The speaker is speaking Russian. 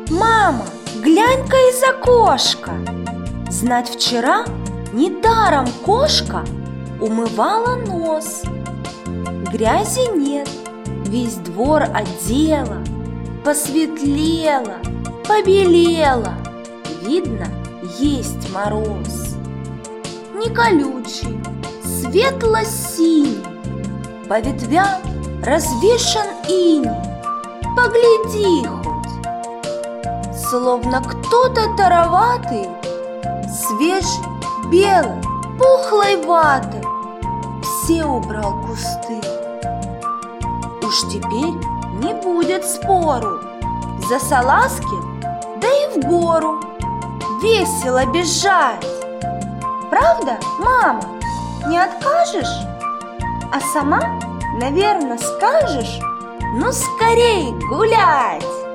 Мама, глянь-ка из окошка. Знать вчера недаром кошка умывала нос. Грязи нет, весь двор одела, посветлела, побелела. Видно, есть мороз. Не колючий, светло-синий, по ветвям развешан иней. Погляди хоть, словно кто-то тароватый, свежий, белый, пухлой ватой все убрал кусты. Уж теперь не будет спору, за салазки, да и в гору весело бежать. Правда, мама, не откажешь? А сама, наверное, скажешь: ну скорей гулять!